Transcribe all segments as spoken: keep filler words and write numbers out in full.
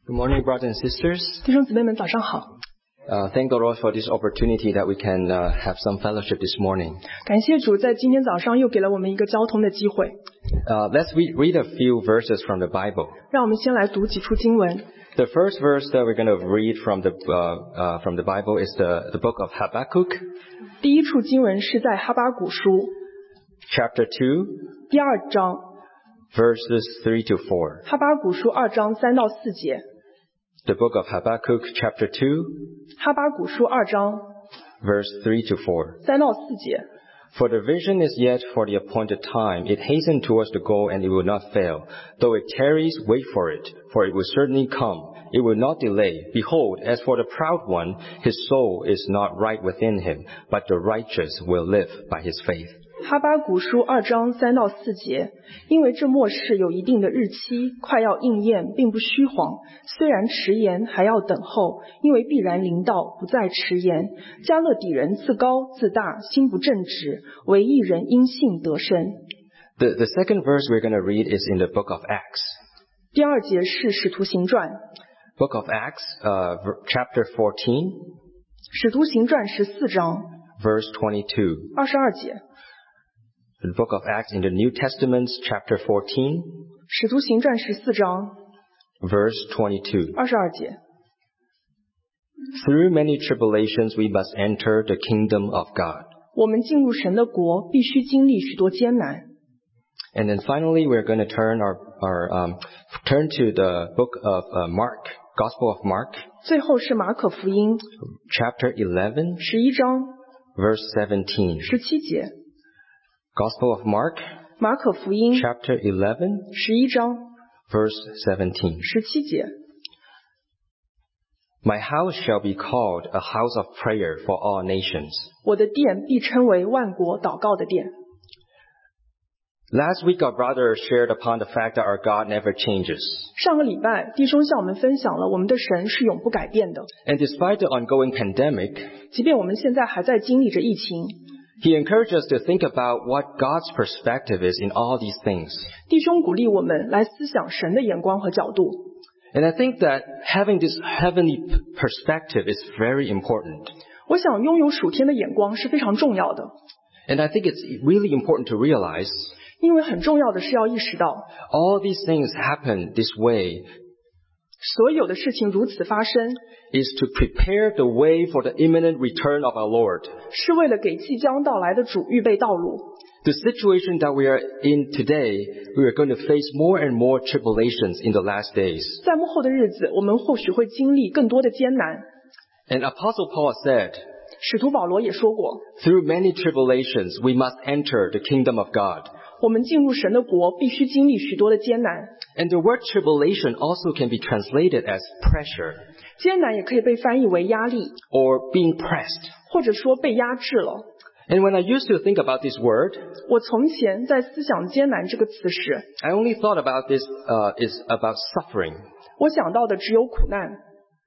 Good morning, brothers and sisters. 弟兄姊妹们，早上好。 Uh, thank the Lord for this opportunity that we can uh, have some fellowship this morning. 感谢主，在今天早上又给了我们一个交通的机会。 Uh, let's re- read a few verses from the Bible. 让我们先来读几处经文。 The first verse that we're going to read from the uh, uh, from the Bible is the, the book of Habakkuk, 第一处经文是在哈巴谷书 chapter two, 第二章， verses three to four. 哈巴谷书二章三到四节。 The book of Habakkuk, chapter two, 哈巴谷书二章 verse three to four. 三到四节。 For the vision is yet for the appointed time. It hastened towards the goal, and it will not fail. Though it tarries, wait for it, for it will certainly come. It will not delay. Behold, as for the proud one, his soul is not right within him, but the righteous will live by his faith. 哈巴谷书二章三到四节，因为这末世有一定的日期，快要应验，并不虚谎。虽然迟延，还要等候，因为必然临到，不再迟延。迦勒底人自高自大，心不正直，唯一人因信得生。 The, the second verse we're going to read is in the book of Acts. 第二节是使徒行传， Book of Acts, uh, ver- chapter fourteen, 使徒行传十四章 verse twenty-two. 二十二节， The book of Acts in the New Testament, chapter fourteen, 使徒行传十四章 verse twenty-two. 二十二节。 Through many tribulations we must enter the kingdom of God. 我们进入神的国，必须经历许多艰难。 And then finally, we're going to turn our, our um, turn to the book of uh, Mark, Gospel of Mark, 最后是马可福音 chapter eleven, 十一章 verse seventeen. 十七节， Gospel of Mark, 马可福音 chapter eleven, 十一章 verse seventeen. 十七节。 My house shall be called a house of prayer for all nations. 我的殿必称为万国祷告的殿。 Last week, our brother shared upon the fact that our God never changes. 上个礼拜，弟兄向我们分享了我们的神是永不改变的， And despite the ongoing pandemic, 即便我们现在还在经历着疫情。 he encouraged us to think about what God's perspective is in all these things. 弟兄鼓励我们来思想神的眼光和角度。 And I think that having this heavenly p- perspective is very important. 我想拥有属天的眼光是非常重要的， And I think it's really important to realize 因为很重要的是要意识到， all these things happen this way 所有的事情如此发生， is to prepare the way for the imminent return of our Lord. 是为了给即将到来的主预备道路。 The situation that we are in today, we are going to face more and more tribulations in the last days. 在幕后的日子，我们或许会经历更多的艰难。 And Apostle Paul said, 使徒保罗也说过， through many tribulations, we must enter the kingdom of God. 我们进入神的国，必须经历许多的艰难。 And the word tribulation also can be translated as pressure 艰难也可以被翻译为压力， or being pressed. 或者说被压制了。 And when I used to think about this word, 我从前在思想艰难这个词时， I only thought about this uh, is about suffering. 我想到的只有苦难。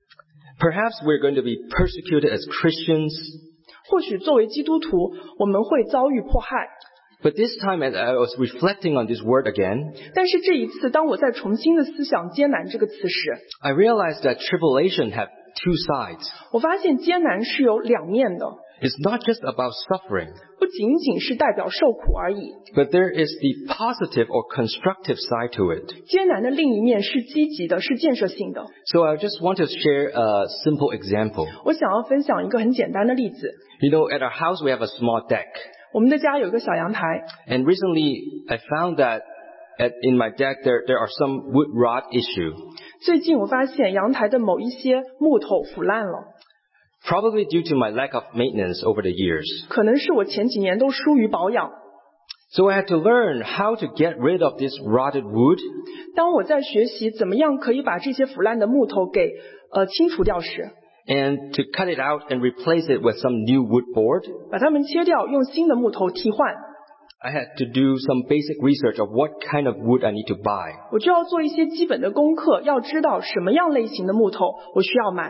Perhaps we're going to be persecuted as Christians, 或许作为基督徒，我们会遭遇迫害。 but this time as I was reflecting on this word again, 但是这一次，当我在重新的思想艰难这个词时， I realized that tribulation have two sides. 我发现艰难是有两面的， It's not just about suffering, 不仅仅是代表受苦而已。 but there is the positive or constructive side to it. 艰难的另一面是积极的，是建设性的。 So I just want to share a simple example. 我想要分享一个很简单的例子。 You know, at our house we have a small deck. 我们的家有一个小阳台， And recently I found that at, in my deck there, there are some wood rot issue. 最近我发现阳台的某一些木头腐烂了， Probably due to my lack of maintenance over the years. 可能是我前几年都疏于保养。 So I had to learn how to get rid of this rotted wood. 当我在学习怎么样可以把这些腐烂的木头给呃清除掉时， And to cut it out and replace it with some new wood board, 把它们切掉，用新的木头替换， I had to do some basic research of what kind of wood I need to buy. 我就要做一些基本的功课，要知道什么样类型的木头我需要买。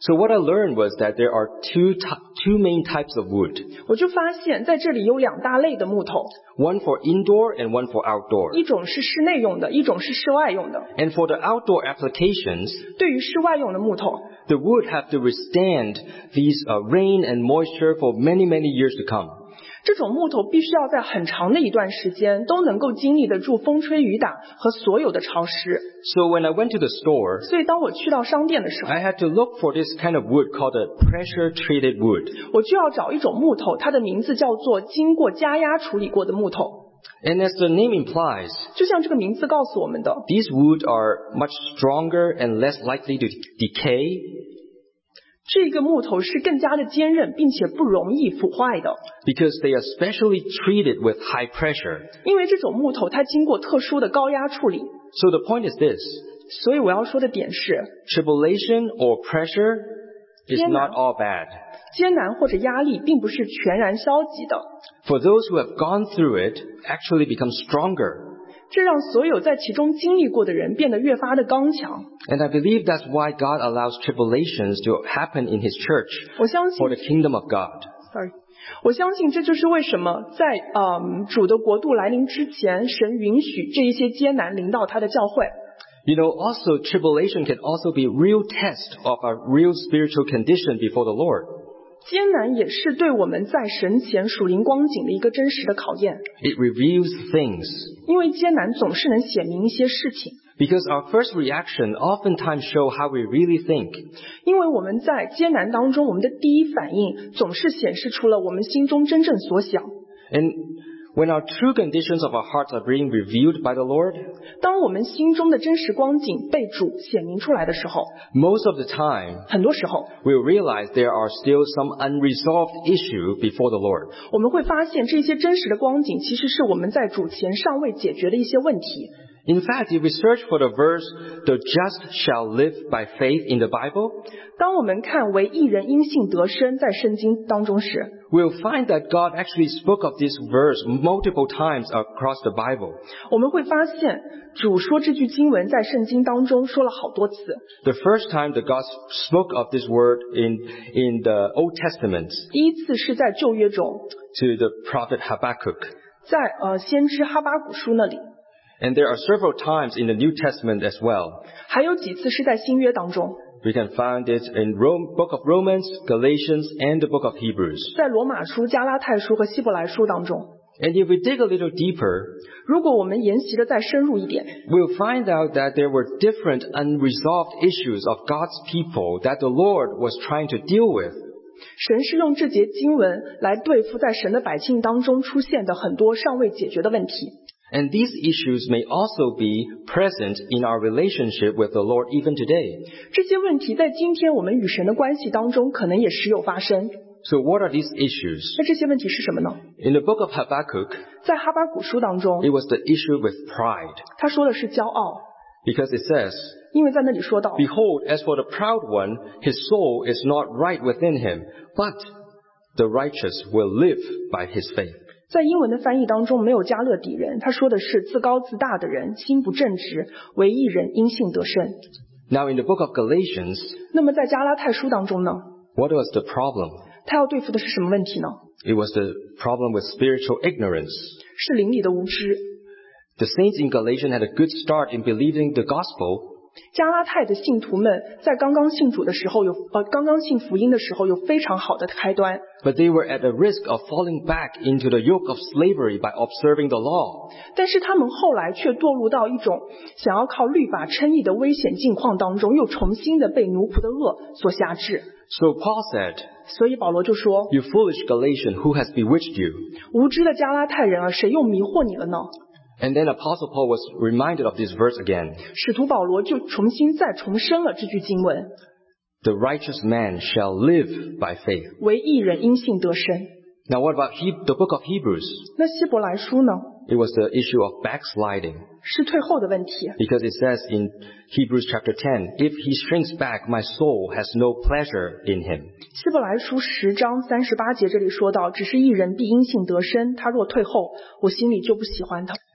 So what I learned was that there are two two main types of wood. 我就发现在这里有两大类的木头， One for indoor and one for outdoor. 一种是室内用的，一种是室外用的。 And for the outdoor applications, 对于室外用的木头， the wood have to withstand these uh, rain and moisture for many, many years to come. 这种木头必须要在很长的一段时间都能够经历得住风吹雨打和所有的潮湿。 So when I went to the store, 所以当我去到商店的时候， I had to look for this kind of wood called a pressure-treated wood. 我就要找一种木头，它的名字叫做经过加压处理过的木头。 And as the name implies, 就像这个名字告诉我们的， these wood are much stronger and less likely to decay 这个木头是更加的坚韧，并且不容易腐坏的， because they are specially treated with high pressure. 因为这种木头它经过特殊的高压处理。 So the point is this: 所以我要说的点是， tribulation or pressure is 艰难。 not all bad. 艰难或者压力并不是全然消极的， For those who have gone through it, actually become stronger. 这让所有在其中经历过的人变得越发的刚强。 And I believe that's why God allows tribulations to happen in His church 我相信 for the kingdom of God. Sorry， 我相信这就是为什么在嗯主的国度来临之前，神允许这一些艰难临到他的教会。 You know, also tribulation can also be real test of our real spiritual condition before the Lord. 艰难也是对我们在神前属灵光景的一个真实的考验， It reveals things. 因为艰难总是能显明一些事情。 Because our first reaction oftentimes show how we really think. 因为我们在艰难当中，我们的第一反应总是显示出了我们心中真正所想。 And when our true conditions of our hearts are being revealed by the Lord, 当我们心中的真实光景被主显明出来的时候， most of the time, 很多时候 we'll realize there are still some unresolved issue before the Lord. 我们会发现这些真实的光景其实是我们在主前尚未解决的一些问题。 In fact, if we search for the verse, the just shall live by faith in the Bible, 当我们看为义人因信得生在圣经当中时， we'll find that God actually spoke of this verse multiple times across the Bible. 我们会发现主说这句经文在圣经当中说了好多次。 The first time that God spoke of this word in, in the Old Testament 第一次是在旧约中， to the prophet Habakkuk. 在呃先知哈巴谷书那里， And there are several times in the New Testament as well. 还有几次是在新约当中， We can find it in Rome, book of Romans, Galatians, and the book of Hebrews. 在罗马书、加拉太书和希伯来书当中。 And if we dig a little deeper, 如果我们研习的再深入一点， we'll find out that there were different unresolved issues of God's people that the Lord was trying to deal with. 神是用这节经文来对付在神的百姓当中出现的很多尚未解决的问题。 And these issues may also be present in our relationship with the Lord even today. 这些问题在今天我们与神的关系当中可能也时有发生。 So what are these issues? 那这些问题是什么呢？ In the book of Habakkuk, 在哈巴谷书当中， it was the issue with pride. 他说的是骄傲， Because it says, 因为在那里说到， Behold, as for the proud one, his soul is not right within him, but the righteous will live by his faith. 在英文的翻译当中没有加勒底人，他说的是自高自大的人，心不正直，唯一人因信得生。 Now in the book of Galatians, 那么在加拉太书当中呢， what was the problem? 他要对付的是什么问题呢？ It was the problem with spiritual ignorance. 是灵里的无知。 The saints in Galatians had a good start in believing the gospel, 加拉太的信徒们在刚刚信主的时候有呃刚刚信福音的时候有非常好的开端， but they were at the risk of falling back into the yoke of slavery by observing the law. 但是他们后来却堕入到一种想要靠律法称义的危险境况当中，又重新的被奴仆的恶所辖制。 So Paul said, 所以保罗就说， You foolish Galatians, who has bewitched you? 无知的加拉太人啊，谁又迷惑你了呢？ And then Apostle Paul was reminded of this verse again. 使徒保罗就重新再重申了这句经文， The righteous man shall live by faith. 为义人因信得生。 Now what about he- the book of Hebrews? 那希伯来书呢， It was the issue of backsliding. 是退后的问题。 Because it says in Hebrews chapter ten, If he shrinks back, my soul has no pleasure in him. 希伯来书十章三十八节这里说到，只是义人必因信得生，他若退后，我心里就不喜欢他。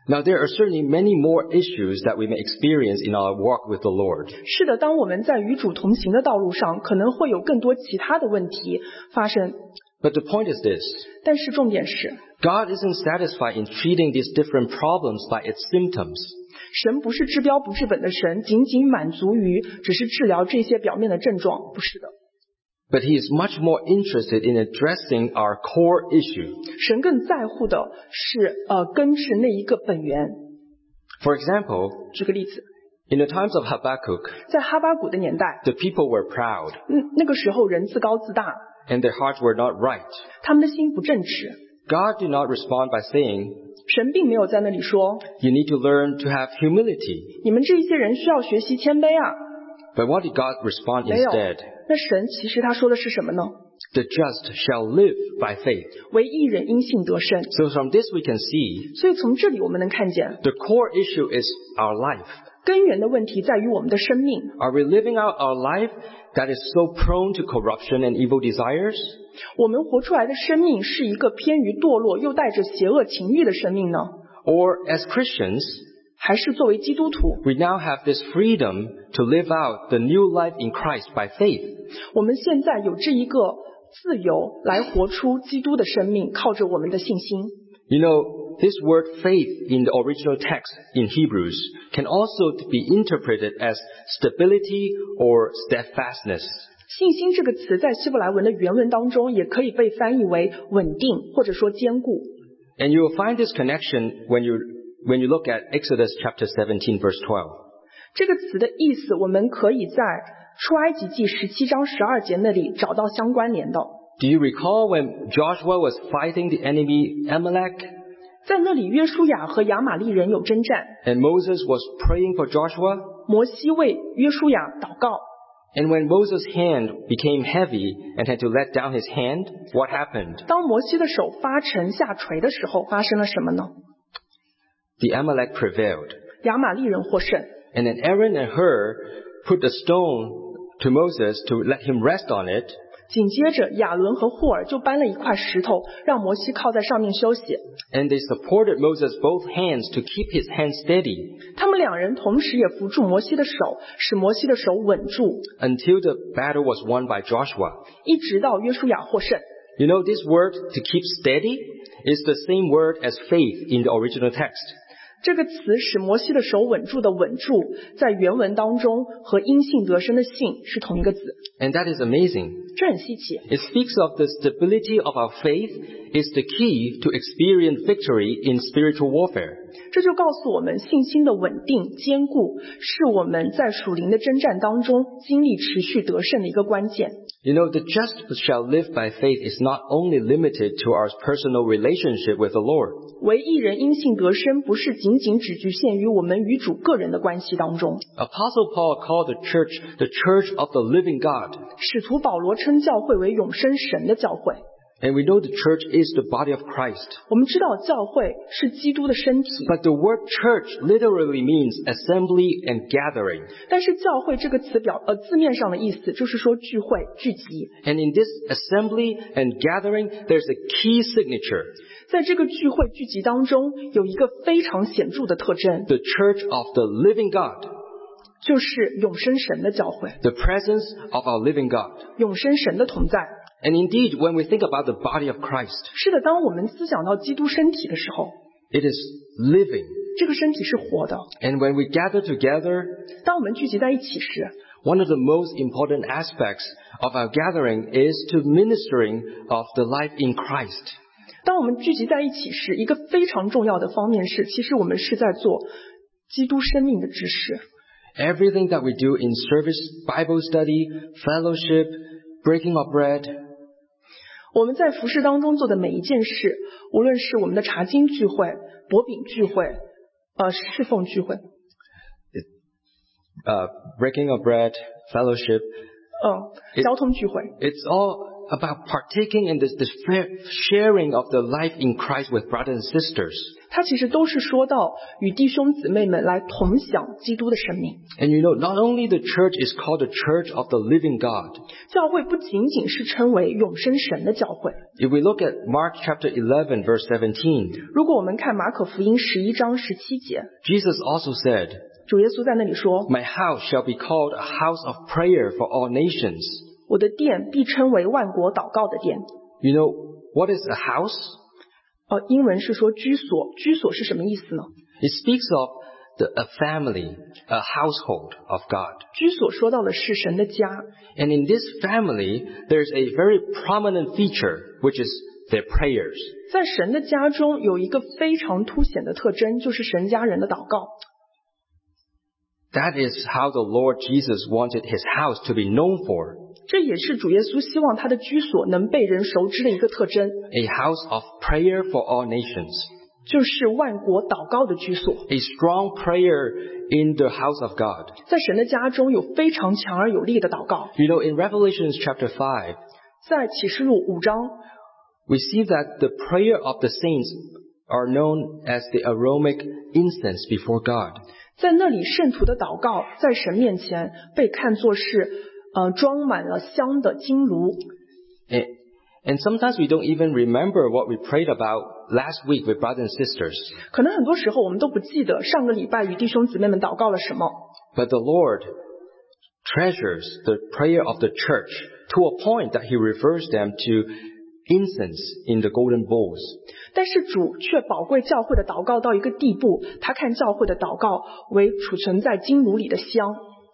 Now, there are certainly many more issues that we may experience in our walk with the Lord. 是的，当我们在与主同行的道路上，可能会有更多其他的问题发生。 But the point is this. 但是重点是， God isn't satisfied in treating these different problems by its symptoms. 神不是治标不治本的神，仅仅满足于只是治疗这些表面的症状，不是的。 But he is much more interested in addressing our core issue. 神更在乎的是呃根治那一个本源。 For example, 举个例子， in the times of Habakkuk, 在哈巴谷的年代， the people were proud, 嗯，那个时候人自高自大， and their hearts were not right. 他们的心不正直。 God did not respond by saying, 神并没有在那里说， you need to learn to have humility. 你们这一些人需要学习谦卑啊。 But what did God respond 没有， instead? 那神其实他说的是什么呢？ The just shall live by faith. 唯义人因信得生。 So from this we can see, 所以从这里我们能看见， the core issue is our life. 根源的问题在于我们的生命。 Are we living out our life that is so prone to corruption and evil desires? 我们活出来的生命是一个偏于堕落又带着邪恶情欲的生命呢， Or as Christians, 还是作为基督徒， we now have this freedom to live out the new life in Christ by faith. 我们现在有这一个自由来活出基督的生命，靠着我们的信心。 You know, this word faith in the original text in Hebrews can also be interpreted as stability or steadfastness. 信心这个词在希伯来文的原文当中也可以被翻译为稳定或者说坚固。 And you will find this connection when you, when you look at Exodus chapter seventeen verse twelve. 这个词的意思我们可以在出埃及记十七章十二节那里找到相关联的。 Do you recall when Joshua was fighting the enemy Amalek 在那里约书亚和亚玛力人有征战， and Moses was praying for Joshua? 摩西为约书亚祷告。 And when Moses' hand became heavy and had to let down his hand, what happened? 当摩西的手发沉下垂的时候，发生了什么呢？ The Amalek prevailed. 亚玛力人获胜。 And then Aaron and Hur put a stone to Moses to let him rest on it. 紧接着亚伦和霍尔就搬了一块石头，让摩西靠在上面休息。 And they supported Moses' both hands to keep his hand steady 他们两人同时也扶住摩西的手，使摩西的手稳住， until the battle was won by Joshua. 一直到约书亚获胜。 You know, this word to keep steady is the same word as faith in the original text. 这个词使摩西的手稳住的稳住，在原文当中和因信得生的信是同一个字， And that is amazing. 这很稀奇。 It speaks of the stability of our faith is the key to experience victory in spiritual warfare. 这就告诉我们，信心的稳定坚固是我们在属灵的征战当中经历持续得胜的一个关键。 You know, the just shall live by faith is not only limited to our personal relationship with the Lord. 唯一人因信得生，不是仅仅只局限于我们与主个人的关系当中。 Apostle Paul called the church the church of the living God. 使徒保罗称教会为永生神的教会。 And we know the church is the body of Christ. 我们知道教会是基督的身体， But the word church literally means assembly and gathering. 但是教会这个词表呃字面上的意思就是说聚会聚集。 And in this assembly and gathering, there's a key signature. 在这个聚会聚集当中，有一个非常显著的特征， The church of the living God. 就是永生神的教会， The presence of our living God. 永生神的同在。 And indeed, when we think about the body of Christ, 是的，当我们思想到基督身体的时候， it is living. 这个身体是活的。 And when we gather together, 当我们聚集在一起时， one of the most important aspects of our gathering is to ministering of the life in Christ. 当我们聚集在一起时，一个非常重要的方面是，其实我们是在做基督生命的指示。 Everything that we do in service, Bible study, fellowship, breaking of bread, 我们在服事当中做的每一件事，无论是我们的查经聚会、薄饼聚会、呃侍奉聚会， uh, breaking of bread, fellowship, 嗯、交通聚会， it's all about partaking in this, this sharing of the life in Christ with brothers and sisters. 它其实都是说到与弟兄姊妹们来同享基督的生命。 And you know, not only the church is called the church of the living God. 教会不仅仅是称为永生神的教会。 If we look at Mark chapter eleven verse seventeen, 如果我们看马可福音十一章十七节， Jesus also said, 主耶稣在那里说， My house shall be called a house of prayer for all nations. 我的殿必称为万国祷告的殿。 You know, what is a house? 呃，英文是说居所，居所是什么意思呢？ It speaks of the, a family, a household of God. 居所说到的是神的家， And in this family, there's a very prominent feature, which is their prayers. 在神的家中有一个非常凸显的特征，就是神家人的祷告。 That is how the Lord Jesus wanted his house to be known for. 这也是主耶稣希望他的居所能被人熟知的一个特征， A house of prayer for all nations. 就是万国祷告的居所。 A strong prayer in the house of God. 在神的家中有非常强而有力的祷告。 You know, in Revelation chapter five, 在启示录五章， we see that the prayer of the saints are known as the aromatic incense before God. 在那里圣徒的祷告在神面前被看作是呃装满了香的金炉。 And, and sometimes we don't even remember what we prayed about last week with brothers and sisters. 可能很多时候我们都不记得上个礼拜与弟兄姊妹们祷告了什么。 But the Lord treasures the prayer of the church to a point that he refers them to incense in the golden bowls. 但是主却宝贵教会的祷告到一个地步，他看教会的祷告为储存在金炉里的香。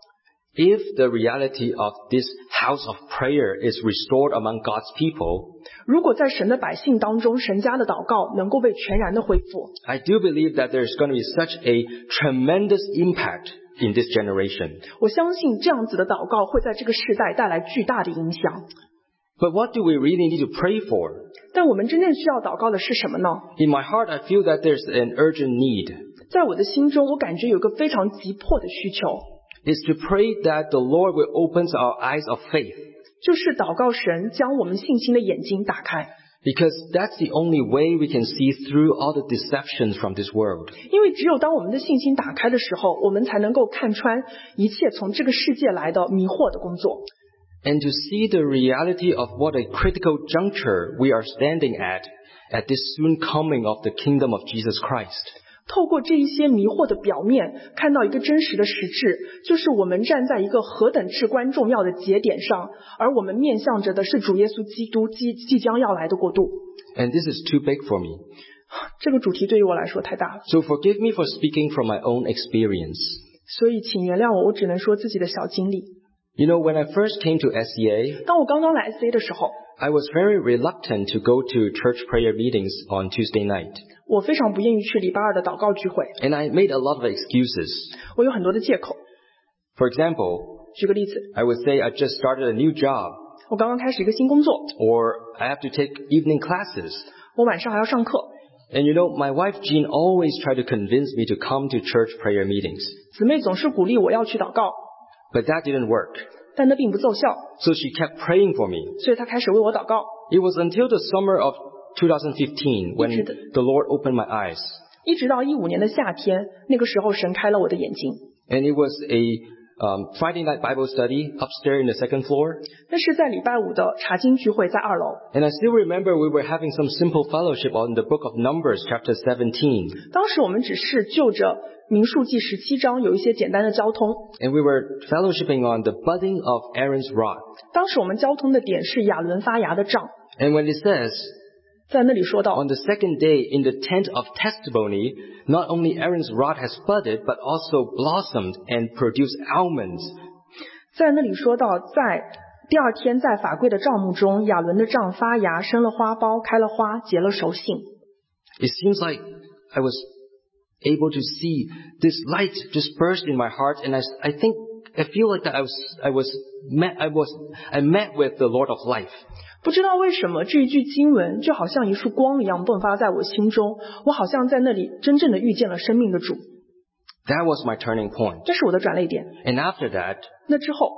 If the reality of this house of prayer is restored among God's people, 如果在神的百姓当中，神家的祷告能够被全然的恢复， I do believe that there's going to be such a tremendous impact in this generation. 我相信这样子的祷告会在这个世代带来巨大的影响。 But what do we really need to pray for? 但我们真正需要祷告的是什么呢？ In my heart, I feel that there's an urgent need. 在我的心中，我感觉有个非常急迫的需求， It's to pray that the Lord will open our eyes of faith. 就是祷告神将我们信心的眼睛打开。 Because that's the only way we can see through all the deceptions from this world. 因为只有当我们的信心打开的时候，我们才能够看穿一切从这个世界来的迷惑的工作。 And to see the reality of what a critical juncture we are standing at, at this soon coming of the kingdom of Jesus Christ. 透过这一些迷惑的表面，看到一个真实的实质，就是我们站在一个何等至关重要的节点上，而我们面向着的是主耶稣基督即即将要来的国度。 And this is too big for me. 这个主题对于我来说太大了， So forgive me for speaking from my own experience. 所以请原谅我，我只能说自己的小经历。 You know, when I first came to S E A, 当我刚刚来 S A 的时候， I was very reluctant to go to church prayer meetings on Tuesday night. 我非常不愿意去礼拜二的祷告聚会， And I made a lot of excuses. 我有很多的借口。 For example, 举个例子， I would say I just started a new job, 我刚刚开始一个新工作， or I have to take evening classes. 我晚上还要上课。 And you know, my wife Jean always tried to convince me to come to church prayer meetings. 姊妹总是鼓励我要去祷告， But that didn't work. 但那并不奏效， So she kept praying for me. 所以她开始为我祷告。 It was until the summer of twenty fifteen when Is it- the Lord opened my eyes. 一直到一五年的夏天，那个时候神开了我的眼睛。 And it was a um, Friday night Bible study upstairs in the second floor. 那是在礼拜五的查经聚会，在二楼。 And I still remember we were having some simple fellowship on the book of Numbers, chapter seventeen. 当时我们只是就着民数记十七章有一些简单的交通。 And we were fellowshipping on the budding of Aaron's rod. 当时我们交通的点是亚伦发芽的杖， And when it says, 在那里说到， on the second day in the tent of testimony, not only Aaron's rod has budded, but also blossomed and produced almonds. 在那里说到，在第二天在法柜的帐幕中，亚伦的杖发芽，生了花苞，开了花，结了熟杏。 It seems like I was able to see this light just burst in my heart, and I, I think I feel like that I was I was met I was I met with the Lord of life. 不知道为什么这一句经文就好像一束光一样迸发在我心中，我好像在那里真正的遇见了生命的主。 That was my turning point. 这是我的转捩点。 And after that, 那之后，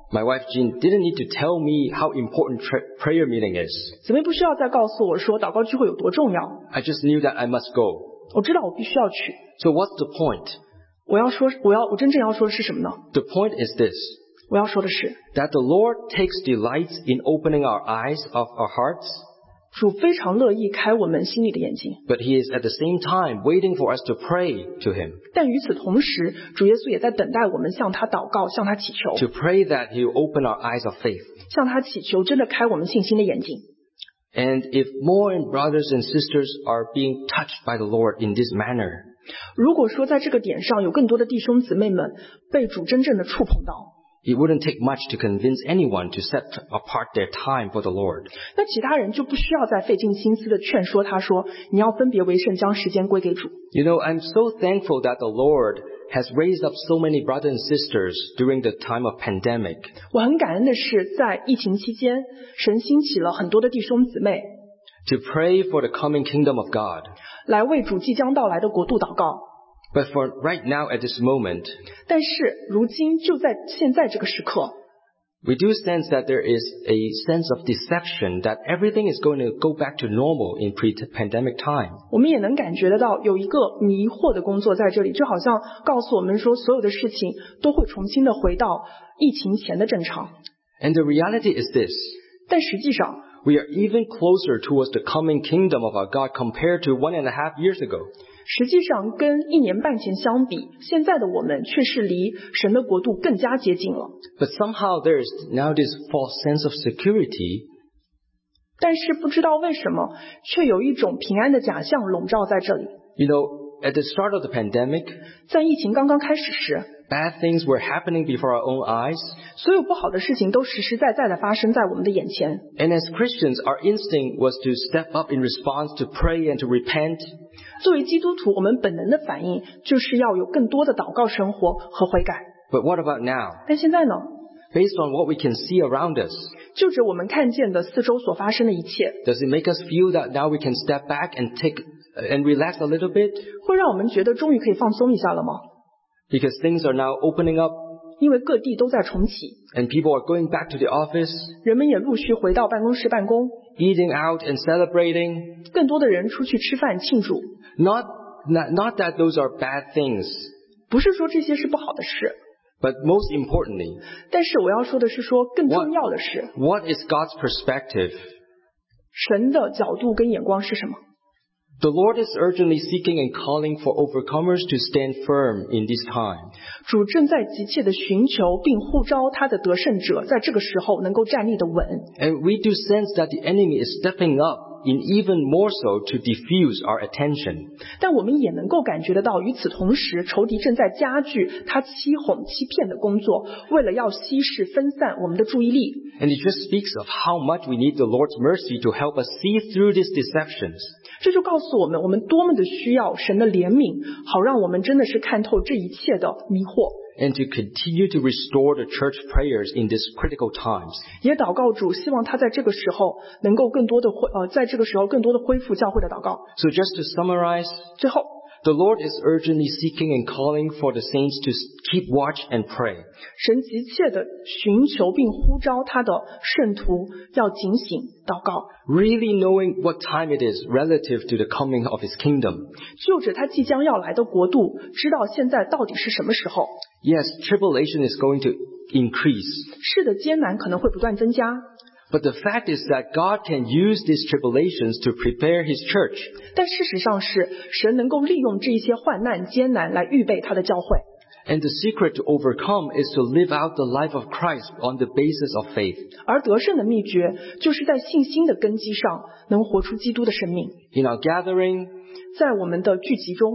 My wife Jean didn't need to tell me how important tra- prayer meeting is. 姊妹不需要再告诉我说祷告聚会有多重要， I just knew that I must go. 我知道我必须要去。 So what's the point? 我要说，我要我真正要说的是什么呢？ The point is this, 我要说的是， that the Lord takes delight in opening our eyes of our hearts, 主非常乐意开我们心里的眼睛， but He is at the same time waiting for us to pray to Him, 但与此同时，主耶稣也在等待我们向他祷告，向他祈求， to pray that He will open our eyes of faith. 向他祈求真的开我们信心的眼睛。 And if more brothers and sisters are being touched by the Lord in this manner, 如果说在这个点上有更多的弟兄姊妹们被主真正的触碰到， it wouldn't take much to convince anyone to set apart their time for the Lord. 那其他人就不需要再费尽心思的劝说他说，你要分别为圣，将时间归给主。 You know, I'm so thankful that the Lord has raised up so many brothers and sisters during the time of pandemic. 我很感恩的是，在疫情期间，神兴起了很多的弟兄姊妹 to pray for the coming kingdom of God. 来为主即将到来的国度祷告。 But for right now at this moment, 但是如今就在现在这个时刻， we do sense that there is a sense of deception that everything is going to go back to normal in pre-pandemic time. 我们也能感觉得到有一个迷惑的工作在这里，就好像告诉我们说，所有的事情都会重新的回到疫情前的正常。 And the reality is this, 但实际上， we are even closer towards the coming kingdom of our God compared to one and a half years ago. 实际上跟一年半前相比，现在的我们却是离神的国度更加接近了。 But somehow there is now this false sense of security, 但是不知道为什么，却有一种平安的假象笼罩在这里。 you know, at the start of the pandemic, 在疫情刚刚开始时， bad things were happening before our own eyes. 所有不好的事情都实实在在的发生在我们的眼前。 And as Christians, our instinct was to step up in response, to pray and to repent. 作为基督徒，我们本能的反应就是要有更多的祷告生活和悔改。 But what about now? 但现在呢？ Based on what we can see around us, 就着我们看见的四周所发生的一切， does it make us feel that now we can step back and take and relax a little bit? 会让我们觉得终于可以放松一下了吗？ Because things are now opening up 因为各地都在重启， and people are going back to the office, 人们也陆续回到办公室办公， eating out and celebrating. 更多的人出去吃饭庆祝。 Not, not, not that those are bad things, 不是说这些是不好的事， but most importantly, 但是我要说的是说更重要的是， what is God's perspective? 神的角度跟眼光是什么？ The Lord is urgently seeking and calling for overcomers to stand firm in this time. 主正在急切的寻求并呼召他的得胜者，在这个时候能够站立的稳。 And we do sense that the enemy is stepping up in even more so to diffuse our attention. 但我们也能够感觉得到，与此同时，仇敌正在加剧他欺哄、欺骗的工作，为了要稀释、分散我们的注意力。 And it just speaks of how much we need the Lord's mercy to help us see through these deceptions. 这就告诉我们，我们多么的需要神的怜悯，好让我们真的是看透这一切的迷惑。 And to continue to restore the church prayers in these critical times. 也祷告主，希望他在这个时候能够更多的恢呃，在这个时候更多的恢复教会的祷告。 So just to summarize, 最后， the Lord is urgently seeking and calling for the saints to keep watch and pray. 神急切的寻求并呼召他的圣徒要警醒祷告， Really knowing what time it is relative to the coming of His kingdom. 就着他即将要来的国度，知道现在到底是什么时候。 Yes, tribulation is going to increase. 是的，艰难可能会不断增加， But the fact is that God can use these tribulations to prepare His church. 但事实上是神能够利用这些患难艰难来预备他的教会。 And the secret to overcome is to live out the life of Christ on the basis of faith. 而得胜的秘诀，就是在信心的根基上，能活出基督的生命。 In our gathering, 在我们的聚集中，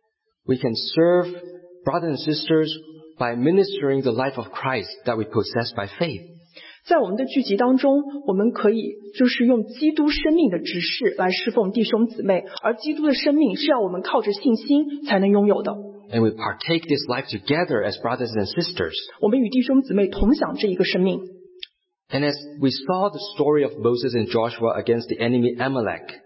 we can serve brothers and sisters by ministering the life of Christ that we possess by faith. 在我们的聚集当中，我们可以就是用基督生命的指示来侍奉弟兄姊妹，而基督的生命是要我们靠着信心才能拥有的。 And we partake this life together as brothers and sisters. 我们与弟兄姊妹同享这一个生命。 And as we saw the story of Moses and Joshua against the enemy Amalek,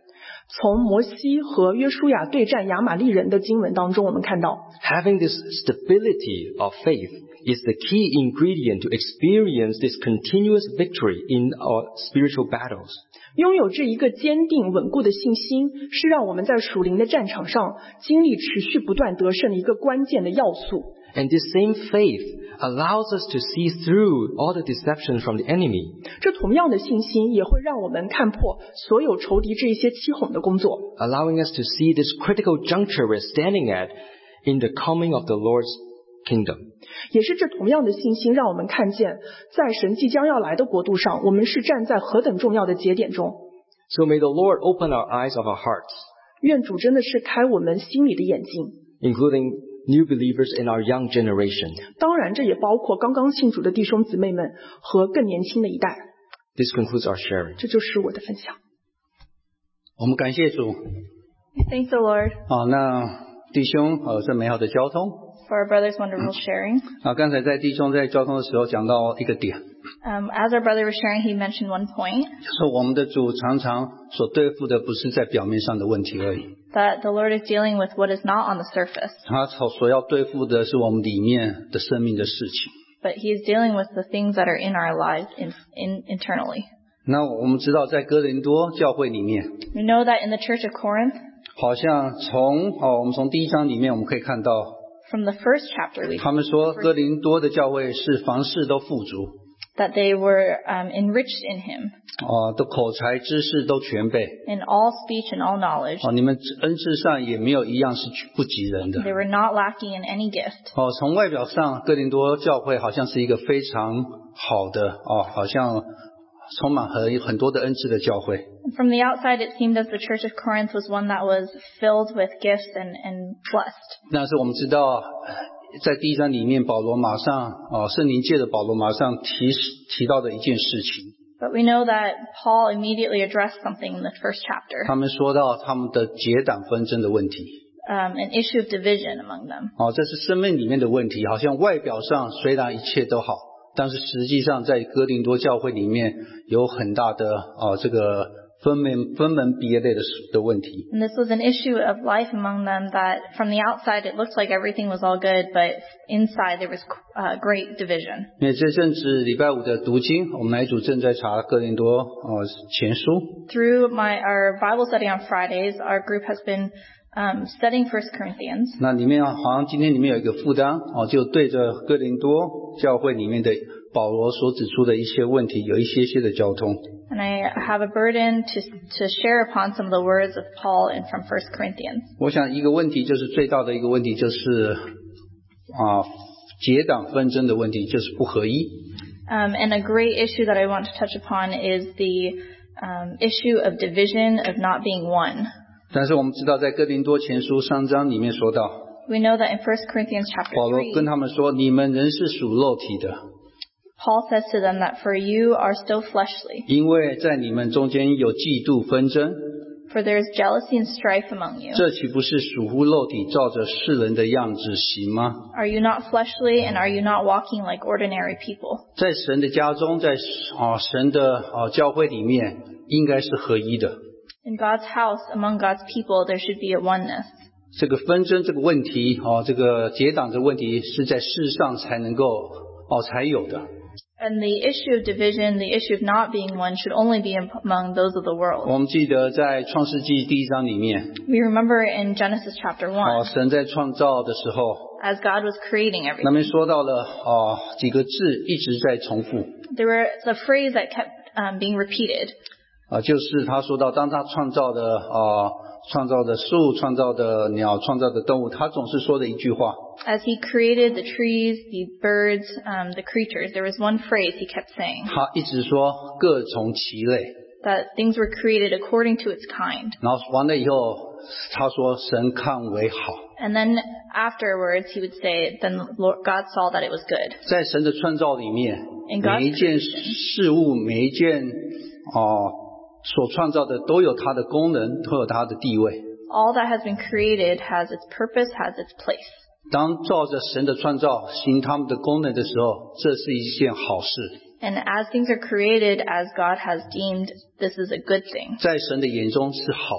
从摩西和约书亚对战亚玛利人的经文当中，我们看到 Having this stability of faith is the key ingredient to experience this continuous victory in our spiritual battles. 拥有这一个坚定稳固的信心，是让我们在属灵的战场上经历持续不断得胜的一个关键的要素。 And this same faith allows us to see through all the deception from the enemy. 这同样的信心也会让我们看破所有仇敌这一些欺哄的工作， allowing us to see this critical juncture we're standing at in the coming of the Lord's kingdom. 也是这同样的信心让我们看见，在神即将要来的国度上，我们是站在何等重要的节点中。 So may the Lord open our eyes of our hearts, 愿主真的是开我们心里的眼睛， including new believers in our young generation. 当然这也包括刚刚信主的弟兄姊妹们和更年轻的一代。 This concludes our sharing. 这就是我的分享。 我们感谢主 Thank the Lord 啊，那弟兄呃这美好的交通 for our brother's wonderful sharing. 啊，刚才在弟兄在交通的时候讲到一个点， Um, as our brother was sharing, he mentioned one point, 就是我们的主常常所对付的不是在表面上的问题而已， that the Lord is dealing with what is not on the surface, 他所所要对付的是我们里面的生命的事情。 but he is dealing with the things that are in our lives in, in, internally. 那我们知道在哥林多教会里面， We know that in the church of Corinth, 好像从哦我们从第一章里面我们可以看到， from the first chapter, we 他们说哥林多的教会是凡事都富足， that they were um, enriched in him, 哦都口才知识都全备， in all speech and all knowledge. 哦你们恩赐上也没有一样是不及人的。 They were not lacking in any gift. 哦，从外表上，哥林多教会好像是一个非常好的哦，好像充满很很多的恩赐的教会。 From the outside, it seemed as the church of Corinth was one that was filled with gifts and, and blessed. 但是我们知道，在第一章里面，保罗马上哦，圣灵借着保罗马上提提到的一件事情， But we know that Paul immediately addressed something in the first chapter, 他们说到他们的结党纷争的问题。 um, an issue of division among them. 哦，这是生命里面的问题，好像外表上虽然一切都好，但是实际上在哥林多教会里面有很大的哦这个分门分门别类的的问题。 And this was an issue of life among them that from the outside it looked like everything was all good, but inside there was uh, great division. 因为这阵子礼拜五的读经，我们那一组正在查哥林多哦前书。 Through my our Bible study on Fridays, our group has been um, studying First Corinthians. 那里面好像今天里面有一个负担哦，就对着哥林多教会里面的保罗所指出的一些问题，有一些些的交通。 And I have a burden to to share upon some of the words of Paul in from First Corinthians. 我想一个问题就是最大的一个问题就是啊结党纷争的问题，就是不合一。 Um, and a great issue that I want to touch upon is the um, issue of division, of not being one. 但是我们知道在哥林多前书三章里面说到， We know that in First Corinthians chapter 保罗 three, 跟他们说，你们人是属肉体的， Paul says to them that for you are still fleshly, 因为在你们中间有嫉妒纷争， for there is jealousy and strife among you. 这岂不是属乎肉体，照着世人的样子行吗？ Are you not fleshly, and are you not walking like ordinary people? 在神的家中，在啊神的啊教会里面，应该是合一的。 In God's house, among God's people, there should be a oneness. 这个纷争这个问题啊，这个结党这个问题是在世上才能够哦才有的。 And the issue of division, the issue of not being one, should only be among those of the world. 我们记得在创世纪第一章里面， We remember in Genesis chapter 哦 one, 神在创造的时候， as God was creating 那 everything, 边说到了哦几个字一直在重复 there were the phrase that kept um, being repeated. 啊，就是他说到当他创造的啊创造的树、创造的鸟、创造的动物，他总是说的一句话。 As he created the trees, the birds, um, the creatures, there was one phrase he kept saying, 他一直说各从其类， that things were created according to its kind. 然后完了以后，他说神看为好。 And then afterwards he would say, then Lord, God saw that it was good. 在神的创造里面， In God's 每一件事物、每一件哦所创造的都有它的功能，都有它的地位。 All that has been created has its purpose, has its place. 当照着神的创造行他们的功能的时候，这是一件好事。 And as things are created as God has deemed, this is a good thing. 在神的眼中是好的。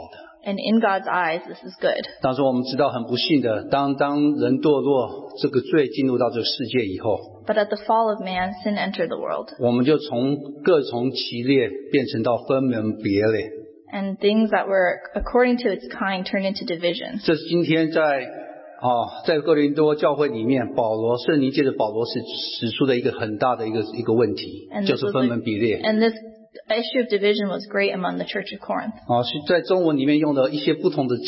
And in God's eyes, this is good. 但是我们知道很不幸的，当当人堕落，这个罪进入到这个世界以后， But at the fall of man, sin entered the world. 我们就从各从其列变成到分门别类。 And things that were according to its kind turned into division. 这是今天在啊，在哥林多教会里面，保罗圣灵借着保罗是指出的一个很大的一个一个问题， And 就 this 是 was 分 a- 门别列。 and this issue of division was great among the Church of Corinth. 啊，是在中文里面用了一些不同的字，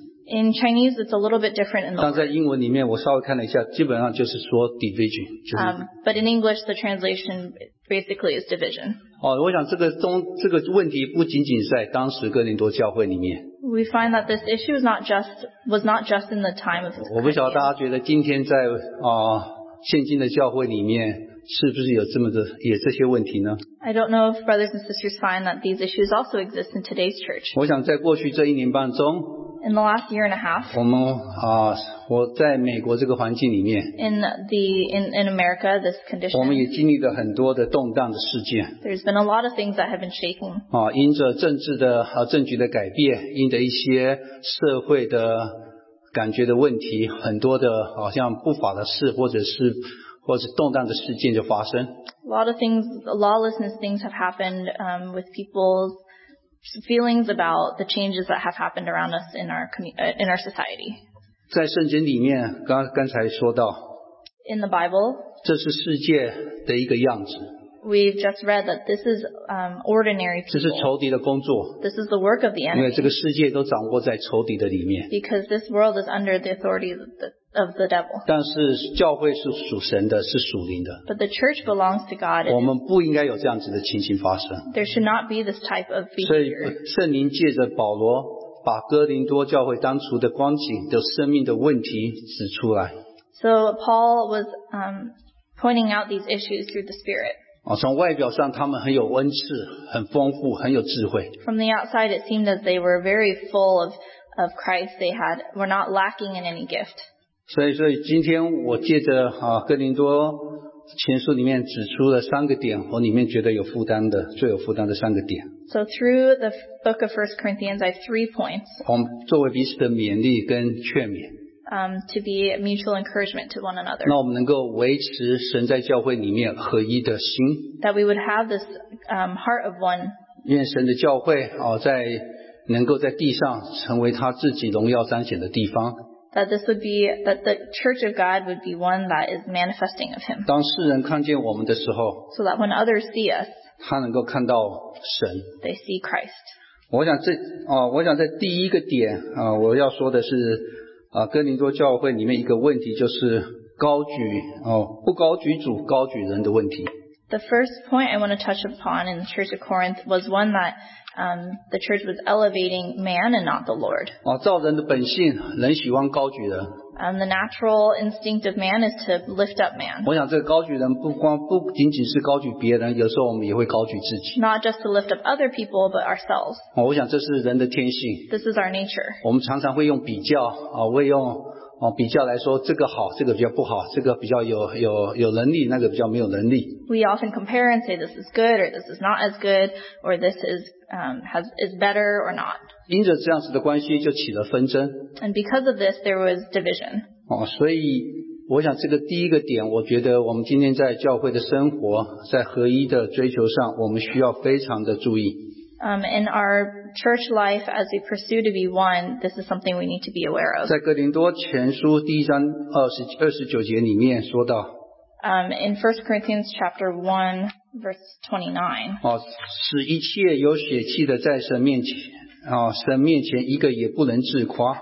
In Chinese, it's a little bit different in the 但在 word. 英文里面我稍微看了一下，基本上就是说 division， 就是、 Um, but in English, the translation basically is division. 哦，我想这个中这个问题不仅仅在当时哥林多教会里面， We find that this issue is not just was not just in the time of the 我不晓得大 Corinthians. 家觉得今天在啊现今的教会里面是不是有这么的也这些问题呢？ I don't know if brothers and sisters find that these issues also exist in today's church. 我想在过去这一年半中， In the last year and a half, 我们啊我在美国这个环境里面， in the in, in America, this 我们也 condition, 经历了很多的动荡的事件。 there's been a lot of things that have been shaking. 啊，因着政治的啊政局的改变，因着一些社会的感觉的问题，很多的好像不法的事，或者是或者是动荡的事件就发生。 A lot of things, lawlessness things have happened um, with people's feelings about the changes that have happened around us in our commu- uh, in our society. 在圣经里面，刚刚才说到， In the Bible, 这是世界的一个样子， we've just read that this is um, ordinary 这是 people. 仇敌的工作， This is the work of the 因为 enemy 这个世界都掌握在仇敌的里面。 because this world is under the authority of the, of the devil. 但是教会是属神的，是属灵的， But the church belongs to God. 我 And 们不应该有这样子的情形发生。 there should not be this type of 所以 behavior. 圣灵借着保罗，把哥林多教会当初的光景的生命的问题指出来。 So Paul was um, pointing out these issues through the Spirit. 啊，从外表上他们很有恩赐，很丰富，很有智慧。 From the outside, it seemed as they were very full of, of Christ. They had were not lacking in any gift. 所以，所以今天我借着啊哥林多前书里面指出了三个点，我里面觉得有负担的，最有负担的三个点。 So through the book of First Corinthians, I have three points 我们作为彼此的勉励跟劝勉， um, to be mutual encouragement to one another. 那我们能够维持神在教会里面合一的心， That we would have this um, heart of one. 愿神的教会啊在能够在地上成为他自己荣耀彰显的地方。 That this would be, that the church of God would be one that is manifesting of Him. 当世人看见我们的时候， So that when others see us, 他能够看到神。 they see Christ. 我想这啊，我想在第一个点啊，我要说的是啊，哥林多教会里面一个问题就是高举哦，不高举主，高举人的问题。 The first point I want to touch upon in the Church of Corinth was one that um, the church was elevating man and not the Lord. 啊，照人的本性，人喜欢高举人。 Um, the natural instinct of man is to lift up man. 我想这个高举人不光不仅仅是高举别人，有时候我们也会高举自己。 Not just to lift up other people, but ourselves. 啊，我想这是人的天性。 This is our nature. 我们常常会用比较啊，会用哦比较来说这个好，这个比较不好，这个比较有有有能力，那个比较没有能力。 We often compare and say this is good or this is not as good or this is um, has is better or not. 因着这样子的关系，就起了纷争。 And because of this, there was division. 哦，所以我想这个第一个点，我觉得我们今天在教会的生活，在合一的追求上，我们需要非常的注意。 Um, in our church life, as we pursue to be one, this is something we need to be aware of. 在哥林多前书第一章二十二十九节里面说到， Um, in First Corinthians chapter one, verse twenty-nine, 哦，使一切有血气的在神面前，啊、神面前一个也不能自夸。